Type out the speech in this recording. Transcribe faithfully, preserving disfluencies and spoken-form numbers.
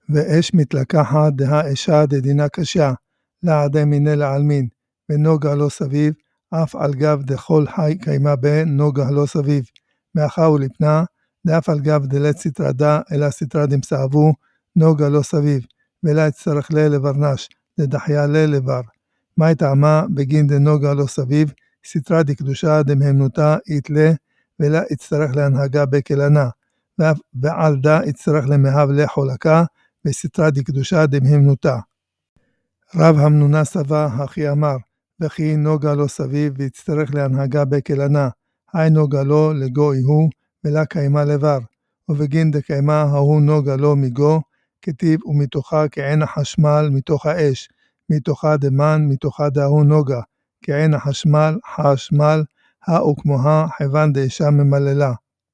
ואש מתלקחת דה אשה דדינה קשה, לעדי מיני לעלמין, ונוגה לא סביב, אף על גב דכל חי קיימה בה נוגה לא סביב, מאחה ולפנה, דאף על גב דלת סטרדה, אלא סטרה דמסעבו, נוגה לא סביב, ולא יצטרך לה לברנש, דדחיה לה לבר. מה יטעמה בגין דנוגה לא סביב, סטרה דקדושה דמהמנותה יתלה, ולא יצטרך להנהגה בקלנה, ועל דה יצטרך למהב לחולקה, וסטרה דקדושה דמהמנותה. רב המנונה סבה, הכי אמר, וכי נוגה לא סביב, ויצטרך להנהגה בקלנה, היי נוגה לא לגוי הוא, ולא קיימה לבר, ובגין דקיימה ההוא נוגה לא מגו, כתיב ומתוכה כעין החשמל מתוך האש, מתוכה דמן, מתוכה דהוא נוגה, כעין החשמל, חשמל, האו כמוה, חבן דאישה ממללה.